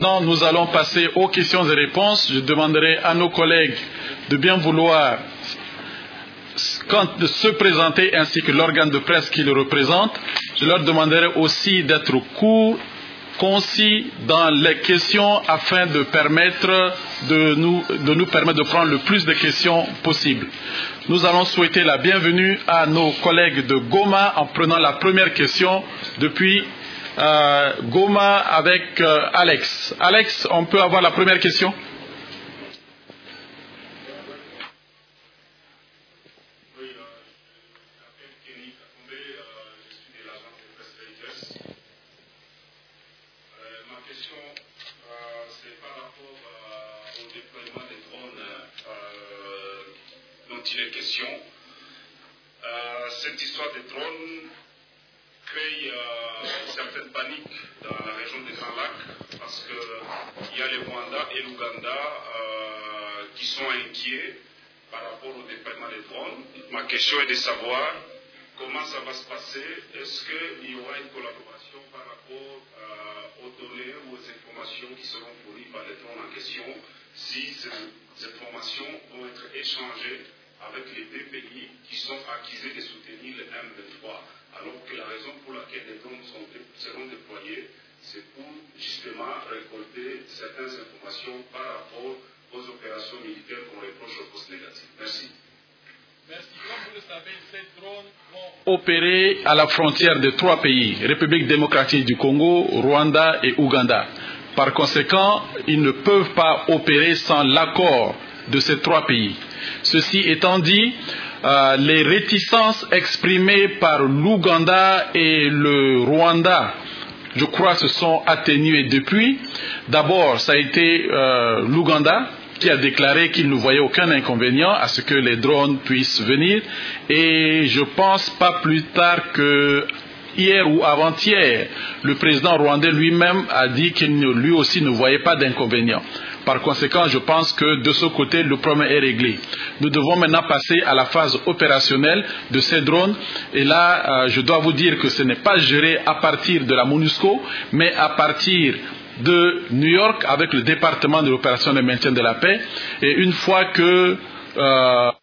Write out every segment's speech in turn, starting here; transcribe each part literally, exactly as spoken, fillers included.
Maintenant, nous allons passer aux questions et réponses. Je demanderai à nos collègues de bien vouloir de se présenter ainsi que l'organe de presse qui le représente. Je leur demanderai aussi d'être courts, concis dans les questions afin de permettre de nous, de nous permettre de prendre le plus de questions possible. Nous allons souhaiter la bienvenue à nos collègues de Goma en prenant la première question depuis euh, Goma avec euh, Alex. Alex, on peut avoir la première question? Cette histoire des drones crée euh, une certaine panique dans la région des Grands Lacs parce qu'il y a le Rwanda et l'Ouganda euh, qui sont inquiets par rapport au déploiement des drones. Ma question est de savoir comment ça va se passer. Est-ce qu'il y aura une collaboration par rapport euh, aux données ou aux informations qui seront fournies par les drones en question, si ces, ces informations vont être échangées avec les deux pays qui sont accusés de soutenir le M vingt-trois, alors que la raison pour laquelle les drones sont, seront déployés, c'est pour justement récolter certaines informations par rapport aux opérations militaires qu'on reproche au poste négatif. Merci. Merci. Comme vous le savez, ces drones vont opérer à la frontière de trois pays, République démocratique du Congo, Rwanda et Ouganda. Par conséquent, ils ne peuvent pas opérer sans l'accord de ces trois pays. Ceci étant dit, euh, les réticences exprimées par l'Ouganda et le Rwanda, je crois, se sont atténuées depuis. D'abord, ça a été euh, l'Ouganda qui a déclaré qu'il ne voyait aucun inconvénient à ce que les drones puissent venir. Et je pense pas plus tard que hier ou avant-hier, le président rwandais lui-même a dit qu'il lui aussi ne voyait pas d'inconvénient. Par conséquent, je pense que de ce côté, le problème est réglé. Nous devons maintenant passer à la phase opérationnelle de ces drones. Et là, euh, je dois vous dire que ce n'est pas géré à partir de la MONUSCO, mais à partir de New York avec le département de l'opération de maintien de la paix. Et une fois que euh,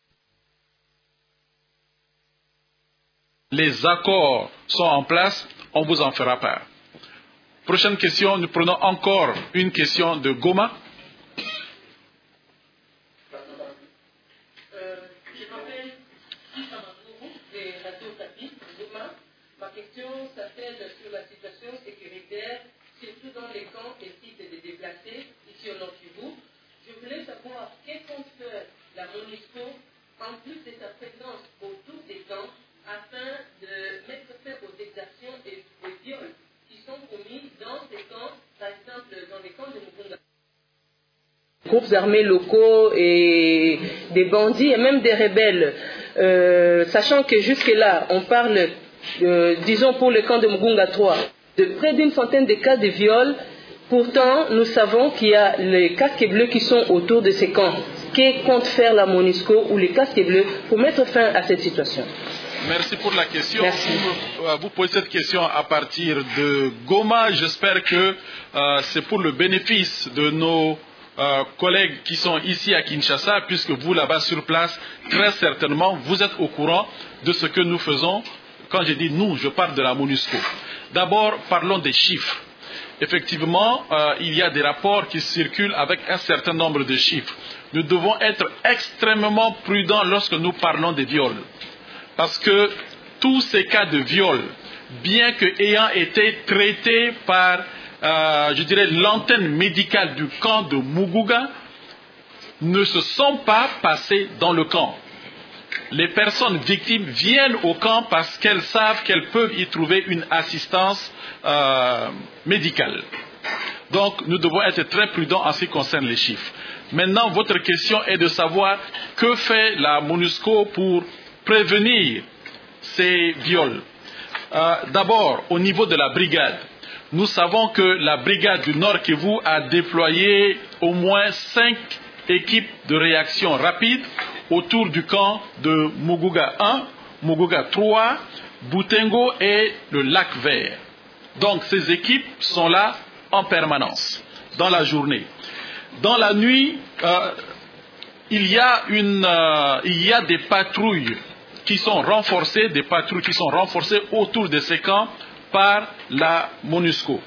les accords sont en place, on vous en fera part. Prochaine question, nous prenons encore une question de Goma. Sur la situation sécuritaire, surtout dans les camps et sites de déplacés, ici au Nord Kivu. Je voulais savoir qu'est-ce qu'on fait la MONUSCO, en plus de sa présence autour des camps, afin de mettre fin aux exactions et aux viols qui sont commis dans ces camps, par exemple dans les camps de Mugunga. Groupes armés locaux et des bandits et même des rebelles, euh, sachant que jusque-là, on parle... Euh, disons pour le camp de Mugunga trois, de près d'une centaine de cas de viol. Pourtant, nous savons qu'il y a les casques bleus qui sont autour de ces camps. Que compte faire la MONUSCO ou les casques bleus pour mettre fin à cette situation? Merci pour la question. Merci. Vous, vous posez cette question à partir de Goma. J'espère que euh, c'est pour le bénéfice de nos euh, collègues qui sont ici à Kinshasa, puisque vous là-bas sur place, très certainement, vous êtes au courant de ce que nous faisons. Quand je dis nous, je parle de la MONUSCO. D'abord, parlons des chiffres. Effectivement, euh, il y a des rapports qui circulent avec un certain nombre de chiffres. Nous devons être extrêmement prudents lorsque nous parlons des viols. Parce que tous ces cas de viol, bien que ayant été traités par, euh, je dirais, l'antenne médicale du camp de Mugunga, ne se sont pas passés dans le camp. Les personnes victimes viennent au camp parce qu'elles savent qu'elles peuvent y trouver une assistance euh, médicale. Donc, nous devons être très prudents en ce qui concerne les chiffres. Maintenant, votre question est de savoir que fait la MONUSCO pour prévenir ces viols. Euh, D'abord, au niveau de la brigade, nous savons que la brigade du Nord Kivu a déployé au moins cinq équipes de réaction rapide autour du camp de Mugunga un, Mugunga trois, Butengo et le lac Vert. Donc ces équipes sont là en permanence. dans la journée. Dans la nuit, euh, il y a une, euh, il y a des patrouilles qui sont renforcées, des patrouilles qui sont renforcées autour de ces camps par la MONUSCO.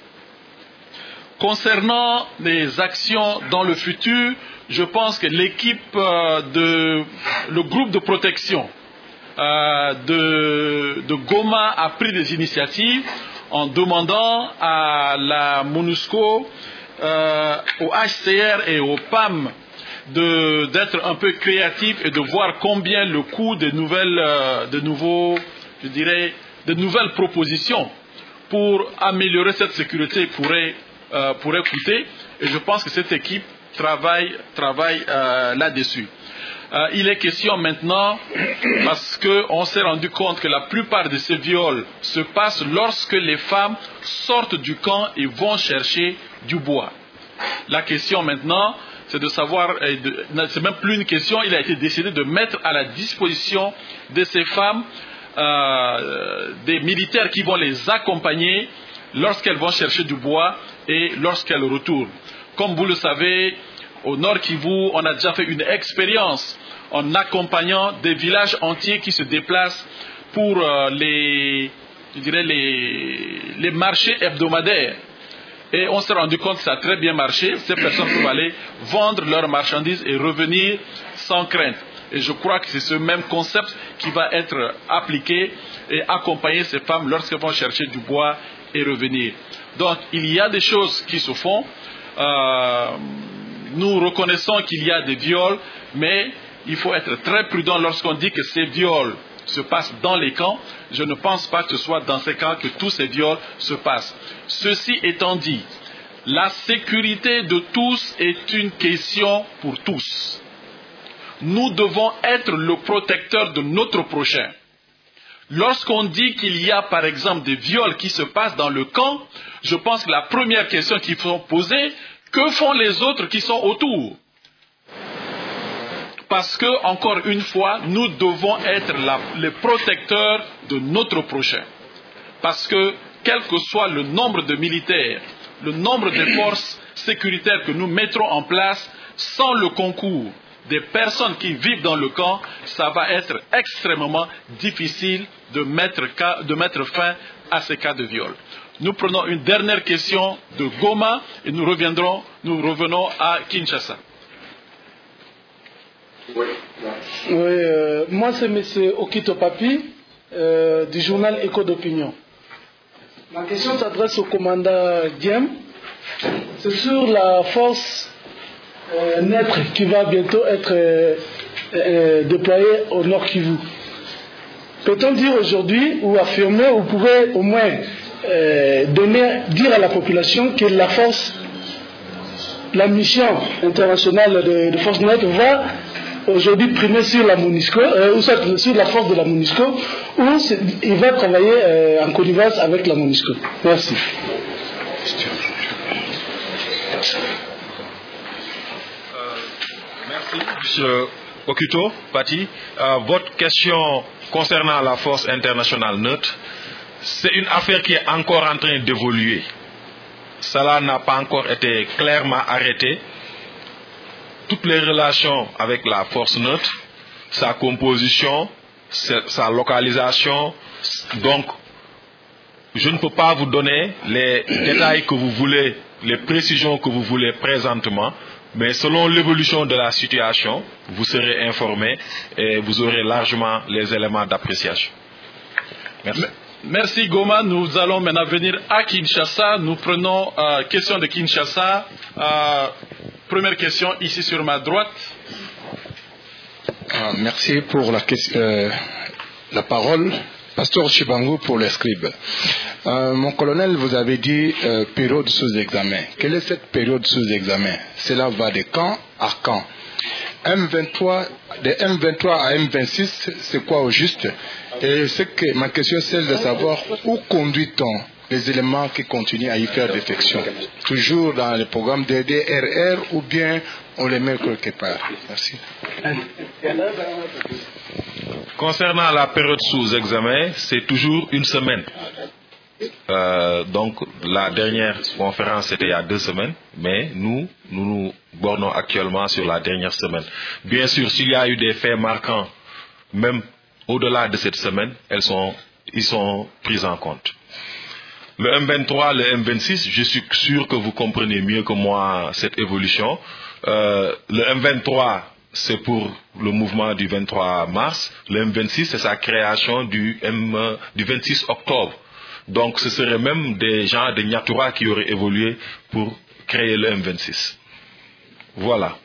Concernant les actions dans le futur, je pense que l'équipe euh, de, le groupe de protection euh, de, de Goma a pris des initiatives en demandant à la MONUSCO, euh, au H C R et au P A M de, d'être un peu créatifs et de voir combien le coût de nouvelles, euh, de nouveaux, je dirais, de nouvelles propositions pour améliorer cette sécurité pourrait, euh, pourrait coûter. Et je pense que cette équipe travaille, travaille euh, là-dessus. Euh, il est question maintenant, parce qu'on s'est rendu compte que la plupart de ces viols se passent lorsque les femmes sortent du camp et vont chercher du bois. La question maintenant, c'est de savoir, c'est même plus une question, il a été décidé de mettre à la disposition de ces femmes euh, des militaires qui vont les accompagner lorsqu'elles vont chercher du bois et lorsqu'elles retournent. Comme vous le savez, au Nord Kivu, on a déjà fait une expérience en accompagnant des villages entiers qui se déplacent pour euh, les, je dirais les, les marchés hebdomadaires. Et on s'est rendu compte que ça a très bien marché. Ces personnes peuvent aller vendre leurs marchandises et revenir sans crainte. Et je crois que c'est ce même concept qui va être appliqué et accompagner ces femmes lorsqu'elles vont chercher du bois et revenir. Donc, il y a des choses qui se font. Euh, nous reconnaissons qu'il y a des viols, mais il faut être très prudent lorsqu'on dit que ces viols se passent dans les camps. Je ne pense pas que ce soit dans ces camps que tous ces viols se passent. Ceci étant dit, la sécurité de tous est une question pour tous. Nous devons être le protecteur de notre prochain. Lorsqu'on dit qu'il y a par exemple des viols qui se passent dans le camp, je pense que la première question qu'il faut poser, que font les autres qui sont autour? Parce que, encore une fois, nous devons être la, les protecteurs de notre prochain. Parce que, quel que soit le nombre de militaires, le nombre de forces sécuritaires que nous mettrons en place, sans le concours des personnes qui vivent dans le camp, ça va être extrêmement difficile de mettre, de mettre fin à ces cas de viol. Nous prenons une dernière question de Goma et nous reviendrons, nous revenons à Kinshasa. Oui, euh, moi c'est M. Okito Papi euh, du journal Écho d'Opinion. Ma question s'adresse au commandant Diem. C'est sur la force euh, naître qui va bientôt être euh, euh, déployée au Nord Kivu. Peut-on dire aujourd'hui ou affirmer, ou pouvez au moins euh, donner, dire à la population que la force, la mission internationale de, de force naître va aujourd'hui primer sur la MONUSCO, euh, ou sur, sur la force de la MONUSCO, ou il va travailler euh, en connivence avec la MONUSCO. Merci. Euh, merci, M. Okito Pati. Euh, votre question concernant la force internationale neutre, c'est une affaire qui est encore en train d'évoluer. Cela n'a pas encore été clairement arrêté. Toutes les relations avec la force neutre, sa composition, sa localisation, donc je ne peux pas vous donner les détails que vous voulez, les précisions que vous voulez présentement, mais selon l'évolution de la situation, vous serez informé et vous aurez largement les éléments d'appréciation. Merci. Merci Goma. Nous allons maintenant venir à Kinshasa. Nous prenons euh, question de Kinshasa. Euh, première question ici sur ma droite. Ah, merci pour la, euh, la parole. Pasteur Chibangu pour les scribes. Euh, mon colonel, vous avez dit euh, période sous-examen. Quelle est cette période sous-examen? Cela va de camp à camp. M vingt-trois, de M vingt-trois à M vingt-six, c'est quoi au juste? Et ce que ma question c'est de savoir où conduit-on les éléments qui continuent à y faire détection? Toujours dans le programme de D R R ou bien on les met quelque part? Merci. Concernant la période sous examen, c'est toujours une semaine. Euh, donc la dernière conférence c'était il y a deux semaines, mais nous, nous nous bornons actuellement sur la dernière semaine. Bien sûr, s'il y a eu des faits marquants, même au-delà de cette semaine, elles sont, ils sont pris en compte. Le M vingt-trois, le M vingt-six, je suis sûr que vous comprenez mieux que moi cette évolution. Euh, le M vingt-trois, c'est pour le mouvement du vingt-trois mars. Le M vingt-six, c'est sa création du, M, du vingt-six octobre. Donc ce serait même des gens de Niatura qui auraient évolué pour créer le M vingt-six. Voilà.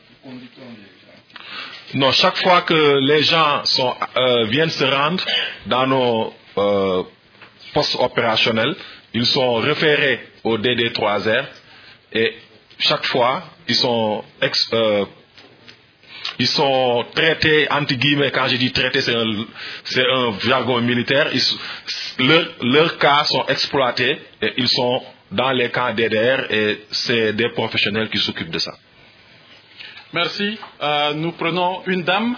Non, chaque fois que les gens sont, euh, viennent se rendre dans nos euh, postes opérationnels, ils sont référés au D D trois R et chaque fois, ils sont, ex, euh, ils sont traités, entre guillemets, quand je dis traités, c'est un, c'est un jargon militaire, ils, leur, leurs cas sont exploités et ils sont dans les camps D D R et c'est des professionnels qui s'occupent de ça. Merci. Euh, nous prenons une dame.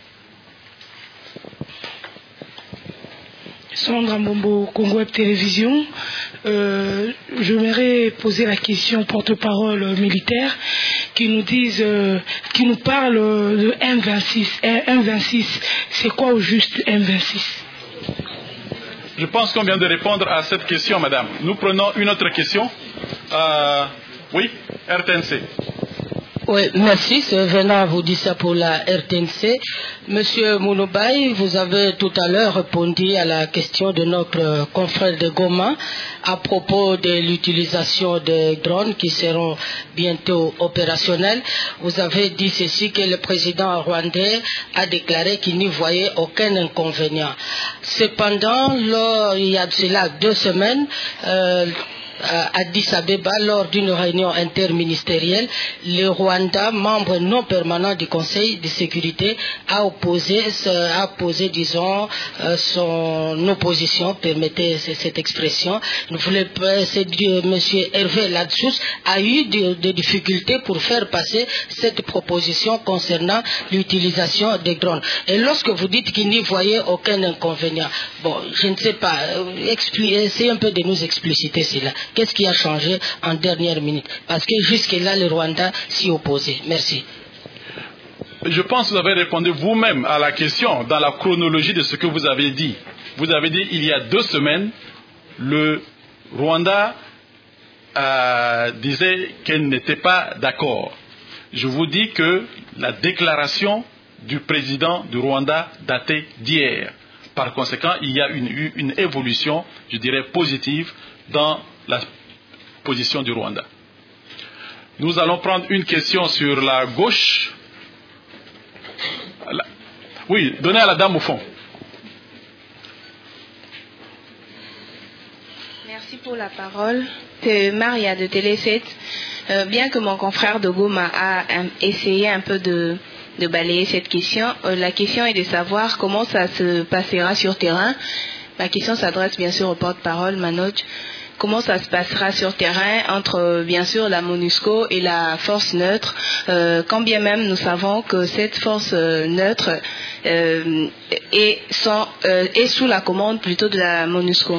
Sandra Mbombo, Congo Web Télévision. Euh, J'aimerais poser la question au porte-parole militaire qui nous dise, euh, qui nous parle de M vingt-six. M vingt-six, c'est quoi au juste M vingt-six? Je pense qu'on vient de répondre à cette question, madame. Nous prenons une autre question. Euh, oui, R T N C. Oui, merci. C'est Venant vous dit ça pour la R T N C. Monsieur Mounobaï, vous avez tout à l'heure répondu à la question de notre confrère de Goma à propos de l'utilisation des drones qui seront bientôt opérationnels. Vous avez dit ceci, que le président rwandais a déclaré qu'il n'y voyait aucun inconvénient. Cependant, là, il y a de cela deux semaines, euh, à Addis Abeba, lors d'une réunion interministérielle, le Rwanda, membre non permanent du Conseil de sécurité, a opposé, a opposé disons, son opposition, permettez cette expression. Vous voulez, M. Hervé Ladsous a eu des de difficultés pour faire passer cette proposition concernant l'utilisation des drones. Et lorsque vous dites qu'il n'y voyait aucun inconvénient, bon, je ne sais pas, essayez un peu de nous expliciter cela. Qu'est-ce qui a changé en dernière minute? Parce que jusque-là, le Rwanda s'y opposait. Merci. Je pense que vous avez répondu vous-même à la question dans la chronologie de ce que vous avez dit. Vous avez dit il y a deux semaines, le Rwanda euh, disait qu'elle n'était pas d'accord. Je vous dis que la déclaration du président du Rwanda datait d'hier. Par conséquent, il y a une, une évolution, je dirais, positive dans la position du Rwanda. Nous allons prendre une question sur la gauche. Oui, donnez à la dame au fond. Merci pour la parole. C'est Maria de Télé sept. Euh, bien que mon confrère de Goma a um, essayé un peu de, de balayer cette question, euh, la question est de savoir comment ça se passera sur terrain. Ma question s'adresse bien sûr au porte-parole Manoj. Comment ça se passera sur terrain entre bien sûr la MONUSCO et la force neutre, euh, quand bien même nous savons que cette force euh, neutre euh, est, sans, euh, est sous la commande plutôt de la MONUSCO?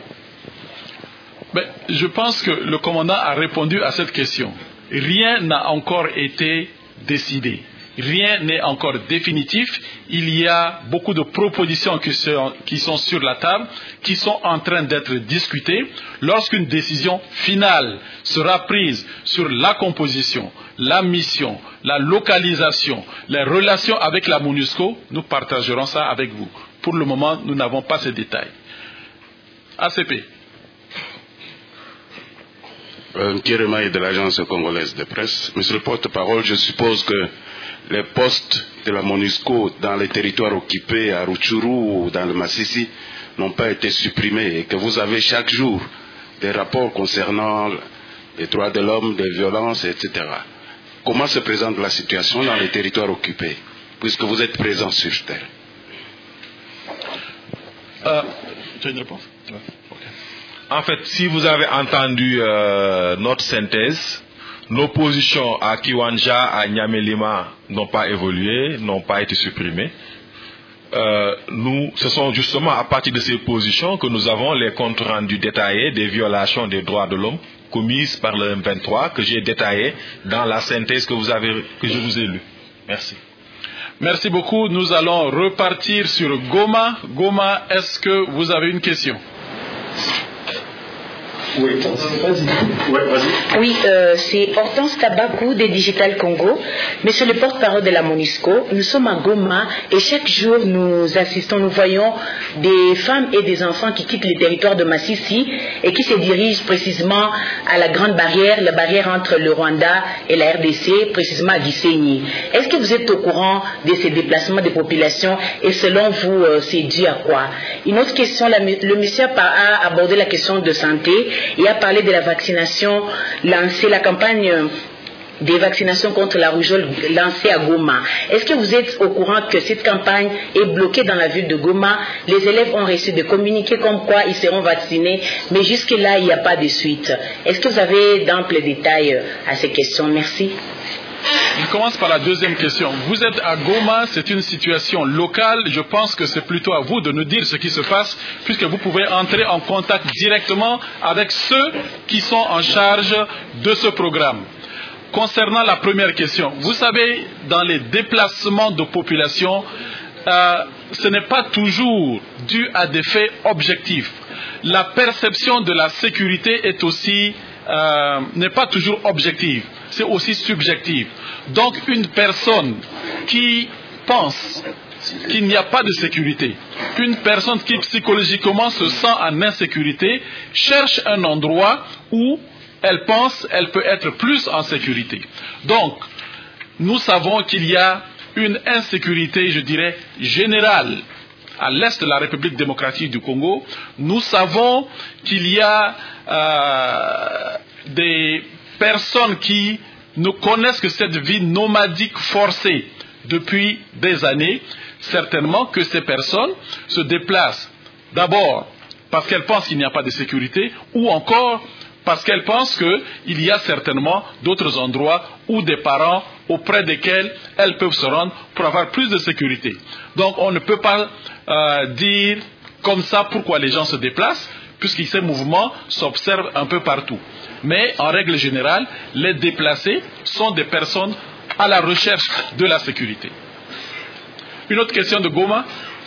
Ben, je pense que le commandant a répondu à cette question. Rien n'a encore été décidé. Rien n'est encore définitif. Il y a beaucoup de propositions qui sont, qui sont sur la table, qui sont en train d'être discutées. Lorsqu'une décision finale sera prise sur la composition, la mission, la localisation, les relations avec la MONUSCO, nous partagerons ça avec vous. Pour le moment, nous n'avons pas ces détails. A C P. Euh, Thierry Maï de l'agence congolaise de presse. Monsieur le porte-parole, je suppose que les postes de la MONUSCO dans les territoires occupés à Rutshuru ou dans le Massissi n'ont pas été supprimés et que vous avez chaque jour des rapports concernant les droits de l'homme, les violences, et cetera. Comment se présente la situation dans les territoires occupés, puisque vous êtes présent sur terre? euh, Tu as une réponse? Ouais. Okay. En fait, si vous avez entendu euh, notre synthèse, nos positions à Kiwanja, à Nyamelima n'ont pas évolué, n'ont pas été supprimées. euh, nous, ce sont justement à partir de ces positions que nous avons les comptes rendus détaillés des violations des droits de l'homme commises par le M vingt-trois que j'ai détaillé dans la synthèse que, vous avez, que je vous ai lue. Merci. Merci beaucoup. Nous allons repartir sur Goma. Goma, est-ce que vous avez une question? Oui, ouais, oui euh, c'est Hortense Tabakou de Digital Congo. Monsieur le porte-parole de la MONUSCO, nous sommes à Goma et chaque jour nous assistons, nous voyons des femmes et des enfants qui quittent le territoire de Massissi et qui se dirigent précisément à la grande barrière, la barrière entre le Rwanda et la R D C, précisément à Gisenyi. Est-ce que vous êtes au courant de ces déplacements des populations et selon vous, euh, c'est dû à quoi? Une autre question, la, le monsieur a abordé la question de santé. Il a parlé de la vaccination lancée, la campagne des vaccinations contre la rougeole lancée à Goma. Est-ce que vous êtes au courant que cette campagne est bloquée dans la ville de Goma? Les élèves ont reçu des communiqués comme quoi ils seront vaccinés, mais jusque-là, il n'y a pas de suite. Est-ce que vous avez d'amples détails à ces questions? Merci. Je commence par la deuxième question. Vous êtes à Goma, c'est une situation locale. Je pense que c'est plutôt à vous de nous dire ce qui se passe, puisque vous pouvez entrer en contact directement avec ceux qui sont en charge de ce programme. Concernant la première question, vous savez, dans les déplacements de population, euh, ce n'est pas toujours dû à des faits objectifs. La perception de la sécurité est aussi, euh, n'est pas toujours objective. C'est aussi subjectif. Donc une personne qui pense qu'il n'y a pas de sécurité, une personne qui psychologiquement se sent en insécurité, cherche un endroit où elle pense qu'elle peut être plus en sécurité. Donc, nous savons qu'il y a une insécurité, je dirais, générale à l'est de la République démocratique du Congo. Nous savons qu'il y a euh, des personnes qui ne connaissent que cette vie nomadique forcée depuis des années. Certainement que ces personnes se déplacent d'abord parce qu'elles pensent qu'il n'y a pas de sécurité, ou encore parce qu'elles pensent qu'il y a certainement d'autres endroits où des parents auprès desquels elles peuvent se rendre pour avoir plus de sécurité. Donc on ne peut pas euh, dire comme ça pourquoi les gens se déplacent, puisque ces mouvements s'observent un peu partout. Mais en règle générale, les déplacés sont des personnes à la recherche de la sécurité. Une autre question de Goma?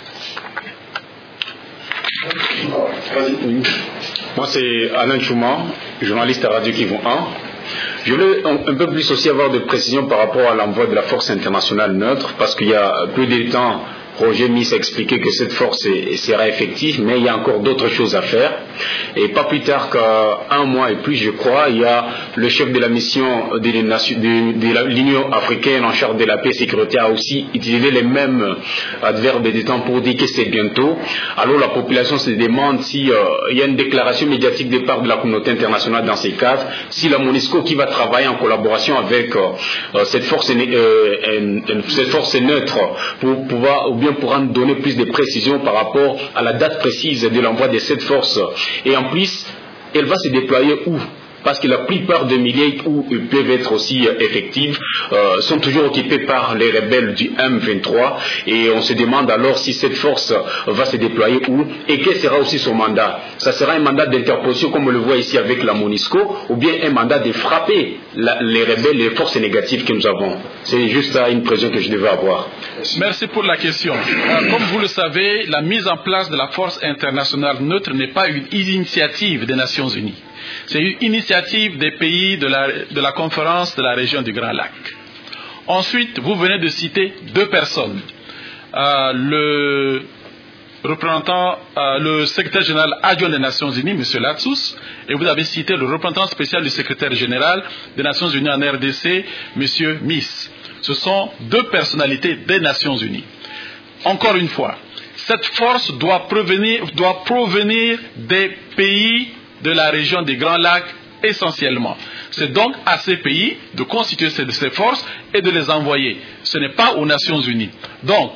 Oui. Moi, c'est Alain Chouma, journaliste à Radio Kivu un. Je voulais un, un peu plus aussi avoir de précision par rapport à l'envoi de la force internationale neutre, parce qu'il y a peu de temps, Roger Miss a expliqué que cette force est, sera effective, mais il y a encore d'autres choses à faire. Et pas plus tard qu'un mois et plus, je crois, il y a le chef de la mission de, de, de l'Union africaine en charge de la paix et sécurité a aussi utilisé les mêmes adverbes de temps pour dire que c'est bientôt. Alors la population se demande si euh, il y a une déclaration médiatique de part de la communauté internationale dans ces cadres, si la MONUSCO qui va travailler en collaboration avec euh, cette force, euh, cette force neutre pour pouvoir ou bien pourra nous donner plus de précisions par rapport à la date précise de l'envoi de cette force. Et en plus, elle va se déployer où? Parce que la plupart des milliers où ils peuvent être aussi effectives euh, sont toujours occupés par les rebelles du M vingt-trois, et on se demande alors si cette force va se déployer où et quel sera aussi son mandat. Ça sera un mandat d'interposition comme on le voit ici avec la MONUSCO, ou bien un mandat de frapper la, les rebelles, les forces négatives que nous avons. C'est juste ça une précision que je devais avoir. Merci pour la question. Euh, comme vous le savez, la mise en place de la force internationale neutre n'est pas une initiative des Nations Unies. C'est une initiative des pays de la, de la conférence de la région du Grand Lac. Ensuite, vous venez de citer deux personnes. Euh, le représentant, euh, le secrétaire général adjoint des Nations Unies, M. Latsous, et vous avez cité le représentant spécial du secrétaire général des Nations Unies en R D C, M. Miss. Ce sont deux personnalités des Nations Unies. Encore une fois, cette force doit provenir, doit provenir des pays de la région des Grands Lacs essentiellement. C'est donc à ces pays de constituer ces, ces forces et de les envoyer. Ce n'est pas aux Nations Unies. Donc,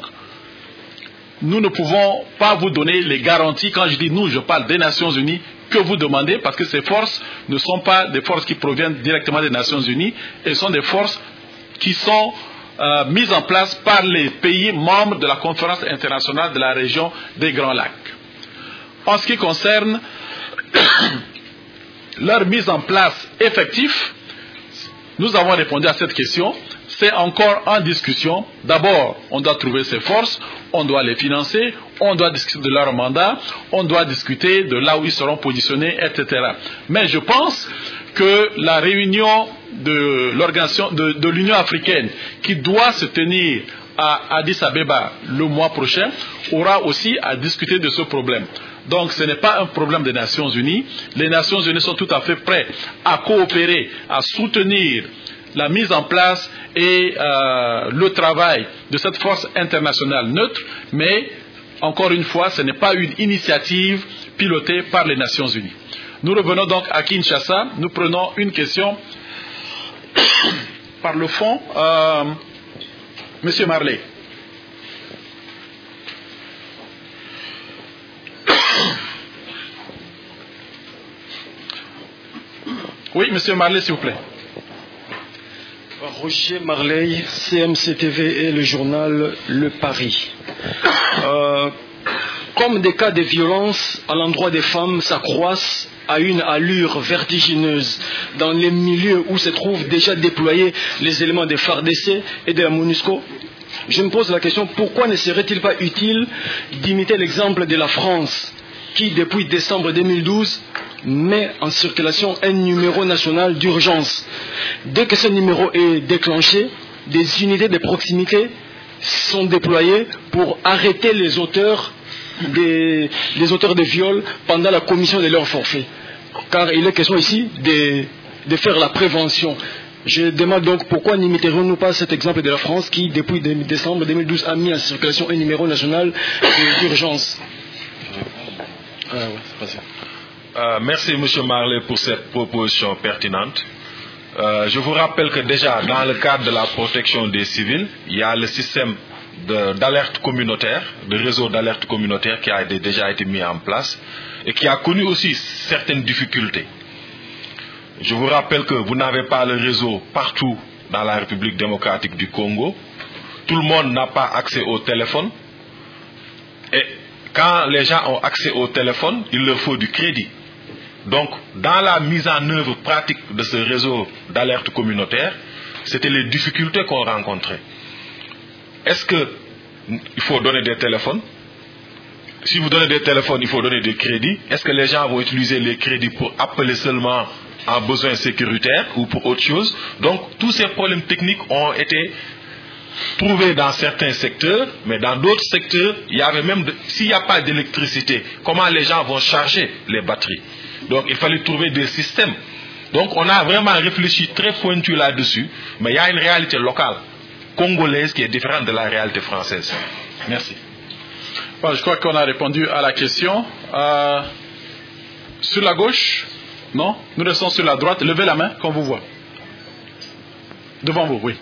nous ne pouvons pas vous donner les garanties, quand je dis nous, je parle des Nations Unies, que vous demandez, parce que ces forces ne sont pas des forces qui proviennent directement des Nations Unies, elles sont des forces qui sont euh, mise en place par les pays membres de la conférence internationale de la région des Grands Lacs. En ce qui concerne leur mise en place effective, nous avons répondu à cette question. C'est encore en discussion. D'abord, on doit trouver ses forces, on doit les financer, on doit discuter de leur mandat, on doit discuter de là où ils seront positionnés, et cetera. Mais je pense que la réunion de l'organisation de, de l'Union africaine, qui doit se tenir à Addis Abeba le mois prochain, aura aussi à discuter de ce problème. Donc ce n'est pas un problème des Nations Unies. Les Nations Unies sont tout à fait prêtes à coopérer, à soutenir la mise en place et euh, le travail de cette force internationale neutre, mais encore une fois, ce n'est pas une initiative pilotée par les Nations Unies. Nous revenons donc à Kinshasa. Nous prenons une question par le fond. Euh, Monsieur Marley. Oui, Monsieur Marley, s'il vous plaît. Roger Marley, C M C T V et le journal Le Paris. Euh, comme des cas de violence à l'endroit des femmes s'accroissent à une allure vertigineuse dans les milieux où se trouvent déjà déployés les éléments de F A R D C et de la MONUSCO, je me pose la question, pourquoi ne serait-il pas utile d'imiter l'exemple de la France qui, depuis décembre deux mille douze, met en circulation un numéro national d'urgence. Dès que ce numéro est déclenché, des unités de proximité sont déployées pour arrêter les auteurs des, les auteurs de viols pendant la commission de leur forfait. Car il est question ici de, de faire la prévention. Je demande donc pourquoi n'imiterons-nous pas cet exemple de la France qui, depuis décembre deux mille douze, a mis en circulation un numéro national d'urgence. Ah, ouais, euh, merci M. Marley pour cette proposition pertinente. Euh, je vous rappelle que déjà dans le cadre de la protection des civils, il y a le système d'alerte communautaire, de réseau d'alerte communautaire qui a été, déjà été mis en place et qui a connu aussi certaines difficultés. Je vous rappelle que vous n'avez pas le réseau partout dans la République démocratique du Congo. Tout le monde n'a pas accès au téléphone. Et quand les gens ont accès au téléphone, il leur faut du crédit. Donc, dans la mise en œuvre pratique de ce réseau d'alerte communautaire, c'était les difficultés qu'on rencontrait. Est-ce qu'il faut donner des téléphones? Si vous donnez des téléphones, il faut donner des crédits. Est-ce que les gens vont utiliser les crédits pour appeler seulement en besoin sécuritaire ou pour autre chose? Donc, tous ces problèmes techniques ont été trouvés dans certains secteurs, mais dans d'autres secteurs, il y avait même, de, s'il n'y a pas d'électricité, comment les gens vont charger les batteries? Donc, il fallait trouver des systèmes. Donc, on a vraiment réfléchi très pointu là-dessus, mais il y a une réalité locale, congolaise, qui est différente de la réalité française. Merci. Bon, je crois qu'on a répondu à la question. Euh, sur la gauche? Non? Nous restons sur la droite. Levez la main, qu'on vous voit. Devant vous, oui.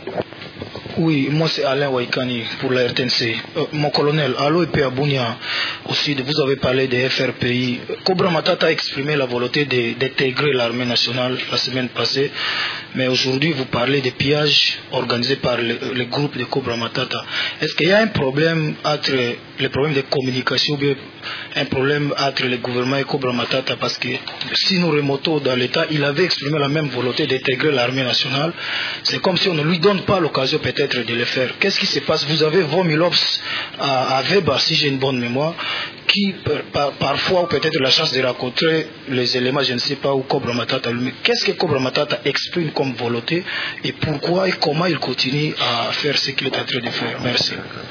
Oui, moi c'est Alain Waikani pour la R T N C. Euh, mon colonel, Allo et P. Bounia, au sud, vous avez parlé des F R P I. Cobra Matata a exprimé la volonté d'intégrer l'armée nationale la semaine passée, mais aujourd'hui vous parlez des pillages organisés par le, le groupe de Cobra Matata. Est-ce qu'il y a un problème entre les problèmes de communication ou bien un problème entre le gouvernement et Cobra Matata? Parce que si nous remontons dans l'État, il avait exprimé la même volonté d'intégrer l'armée nationale. C'est comme si on ne lui donne pas l'occasion peut-être de le faire. Qu'est-ce qui se passe? Vous avez Vomilops à, à Weber, si j'ai une bonne mémoire, qui par, parfois ou peut-être la chance de rencontrer les éléments, je ne sais pas, où Cobra Matata lui. Qu'est-ce que Cobra Matata exprime comme volonté et pourquoi et comment il continue à faire ce qu'il est en train de faire? Merci.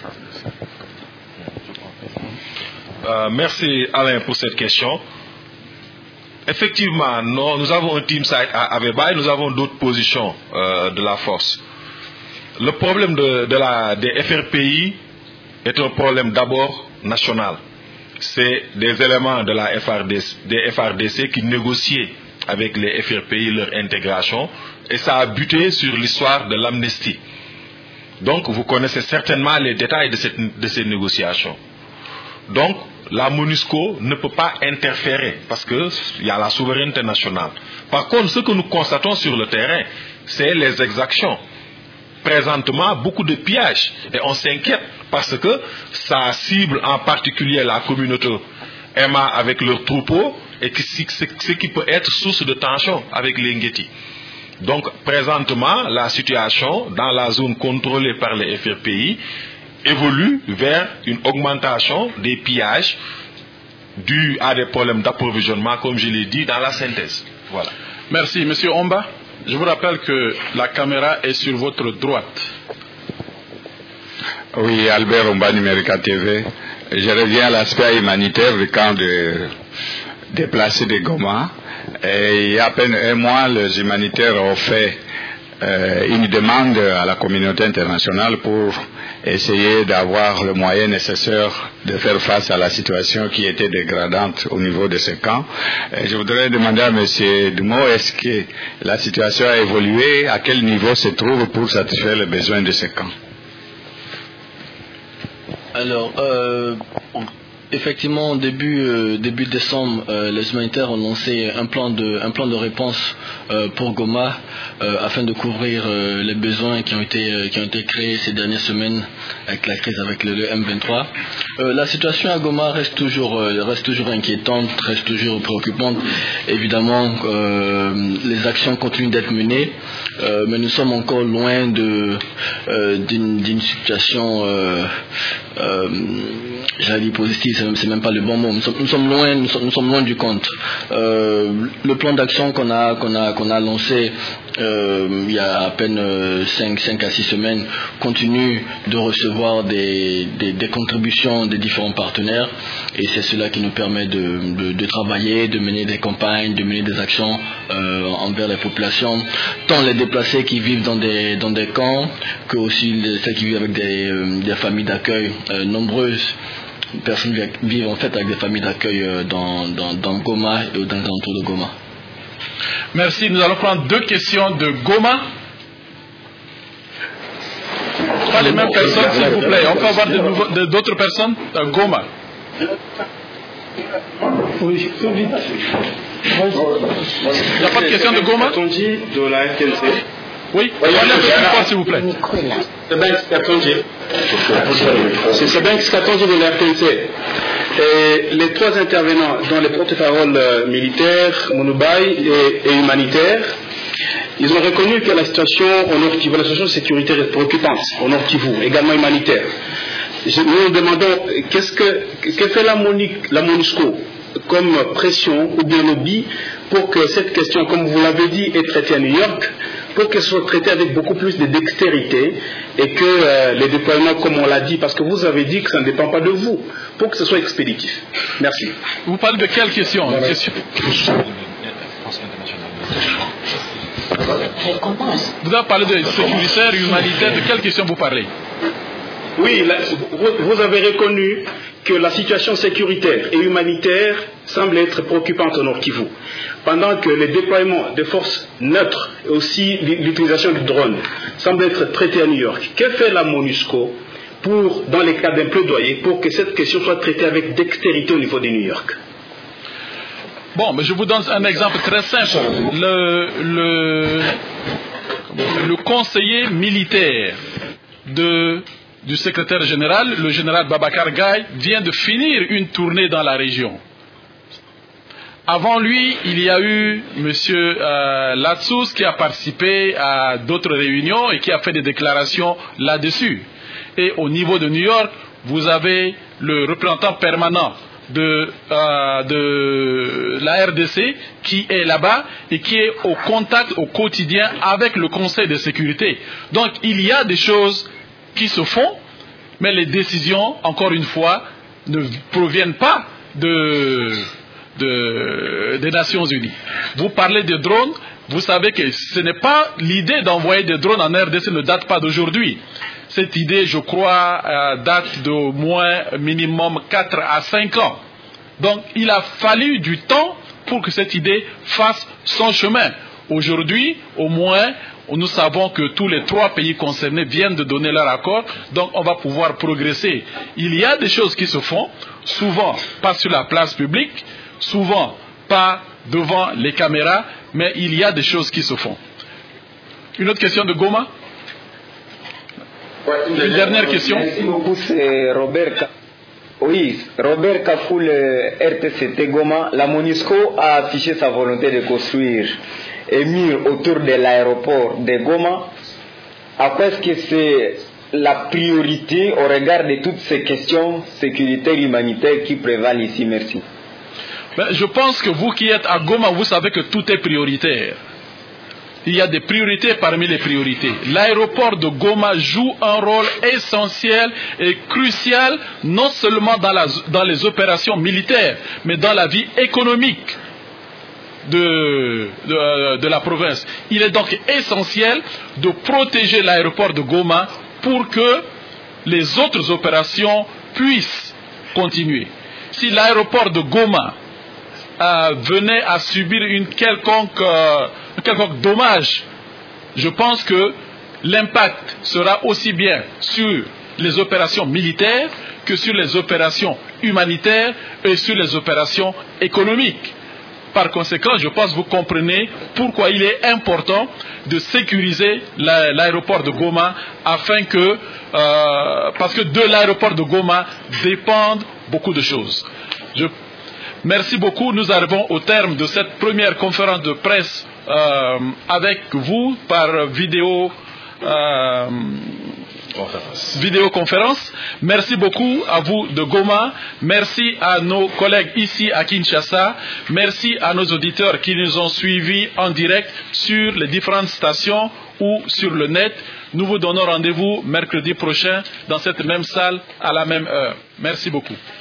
Euh, merci Alain pour cette question. Effectivement, nous, nous avons un team site à Abeba et nous avons d'autres positions euh, de la force. Le problème de, de la, des F R P I est un problème d'abord national. C'est des éléments de la F R D C, des F R D C qui négociaient avec les F R P I leur intégration et ça a buté sur l'histoire de l'amnistie. Donc vous connaissez certainement les détails de, cette, de ces négociations. Donc la MONUSCO ne peut pas interférer parce qu'il y a la souveraineté nationale. Par contre, ce que nous constatons sur le terrain, c'est les exactions. présentement beaucoup de pillages. Et on s'inquiète parce que ça cible en particulier la communauté Emma avec leurs troupeaux et que ce qui peut être source de tension avec les Ngeti. Donc présentement, la situation dans la zone contrôlée par les F R P I évolue vers une augmentation des pillages dus à des problèmes d'approvisionnement, comme je l'ai dit dans la synthèse. Voilà. Merci. Monsieur Omba, je vous rappelle que la caméra est sur votre droite. Oui, Albert Omba, Numérica T V. Je reviens à l'aspect humanitaire du camp de déplacés de Goma. Et il y a à peine un mois, les humanitaires ont fait euh, une demande à la communauté internationale pour essayer d'avoir le moyen nécessaire de faire face à la situation qui était dégradante au niveau de ce camp. Et je voudrais demander à M. Dumo, est-ce que la situation a évolué, à quel niveau se trouve pour satisfaire les besoins de ce camp? Alors, euh, effectivement, début euh, début décembre, euh, les humanitaires ont lancé un plan de un plan de réponse euh, pour Goma euh, afin de couvrir euh, les besoins qui ont été euh, qui ont été créés ces dernières semaines avec la crise avec le, le M vingt-trois. Euh, la situation à Goma reste toujours euh, reste toujours inquiétante, reste toujours préoccupante. Évidemment, euh, les actions continuent d'être menées, euh, mais nous sommes encore loin de euh, d'une d'une situation euh, euh, j'allais dire positive, c'est même pas le bon mot. Nous sommes, nous sommes loin, nous sommes, nous sommes loin du compte. Euh, le plan d'action qu'on a, qu'on a, qu'on a lancé euh, il y a à peine cinq à six semaines continue de recevoir des, des, des contributions des différents partenaires, et c'est cela qui nous permet de, de, de travailler, de mener des campagnes, de mener des actions euh, envers les populations, tant les déplacés qui vivent dans des, dans des camps que aussi les, celles qui vivent avec des, euh, des familles d'accueil euh, nombreuses. Personnes vivent en fait avec des familles d'accueil dans, dans, dans Goma et dans les alentours de Goma. Merci. Nous allons prendre deux questions de Goma. Pas les mêmes personnes, s'il vous plaît. On peut avoir de d'autres personnes à Goma. Oui, plus vite. Il n'y a pas de question de Goma? De la R T N C. Oui, parlez un peu plus fort, s'il vous plaît. C'est Sebenx Katonji de la R T N C. Et les trois intervenants, dont les porte-paroles militaires, Mounoubaï et, et humanitaires, ils ont reconnu que la situation au Nord Kivu, la situation sécuritaire est préoccupante au Nord Kivu, également humanitaire. Nous nous demandons qu'est-ce que, que fait la, Monique, la MONUSCO comme pression ou bien lobby pour que cette question, comme vous l'avez dit, est traitée à New York, pour qu'elle soit traitée avec beaucoup plus de dextérité et que euh, les déploiements, comme on l'a dit, parce que vous avez dit que ça ne dépend pas de vous, pour que ce soit expéditif. Merci. Vous parlez de quelle question? Voilà. question... Vous avez parlé de sécuritaire, humanitaire, de quelle question vous parlez? Oui, là, vous avez reconnu que la situation sécuritaire et humanitaire semble être préoccupante au Nord Kivu, pendant que les déploiements de forces neutres et aussi l'utilisation du drone semblent être traités à New York. Que fait la MONUSCO pour, dans les cas d'un plaidoyer, pour que cette question soit traitée avec dextérité au niveau de New York? Bon, mais je vous donne un exemple très simple. Le, le, le conseiller militaire de, du secrétaire général, le général Babacar Gaye, vient de finir une tournée dans la région. Avant lui, il y a eu M. Euh, Latsous qui a participé à d'autres réunions et qui a fait des déclarations là-dessus. Et au niveau de New York, vous avez le représentant permanent de, euh, de la R D C qui est là-bas et qui est au contact au quotidien avec le Conseil de sécurité. Donc il y a des choses qui se font, mais les décisions, encore une fois, ne proviennent pas de, de, des Nations Unies. Vous parlez de drones, vous savez que ce n'est pas l'idée d'envoyer des drones en R D C ne date pas d'aujourd'hui. Cette idée, je crois, euh, date d'au moins minimum quatre à cinq ans. Donc, il a fallu du temps pour que cette idée fasse son chemin. Aujourd'hui, au moins, nous savons que tous les trois pays concernés viennent de donner leur accord, donc on va pouvoir progresser. Il y a des choses qui se font, souvent pas sur la place publique, souvent pas devant les caméras, mais il y a des choses qui se font. Une autre question de Goma? Ouais, une, une dernière question. Merci beaucoup, c'est Robert. Oui, Robert Kafoul, R T C T Goma. La MONUSCO a affiché sa volonté de construire un mur autour de l'aéroport de Goma. À quoi est-ce que c'est la priorité au regard de toutes ces questions sécuritaires humanitaires qui prévalent ici? Merci. Ben, je pense que vous qui êtes à Goma, vous savez que tout est prioritaire. Il y a des priorités parmi les priorités. L'aéroport de Goma joue un rôle essentiel et crucial, non seulement dans, la, dans les opérations militaires, mais dans la vie économique de, de, de la province. Il est donc essentiel de protéger l'aéroport de Goma pour que les autres opérations puissent continuer. Si l'aéroport de Goma euh, venait à subir une quelconque... Euh, quelconque dommage, je pense que l'impact sera aussi bien sur les opérations militaires que sur les opérations humanitaires et sur les opérations économiques. Par conséquent, je pense que vous comprenez pourquoi il est important de sécuriser l'aéroport de Goma afin que, euh, parce que de l'aéroport de Goma dépendent beaucoup de choses. Je, merci beaucoup. Nous arrivons au terme de cette première conférence de presse Euh, avec vous par vidéo euh, vidéoconférence. Merci beaucoup à vous de Goma. Merci à nos collègues ici à Kinshasa. Merci à nos auditeurs qui nous ont suivis en direct sur les différentes stations ou sur le net. Nous vous donnons rendez-vous mercredi prochain dans cette même salle à la même heure. Merci beaucoup.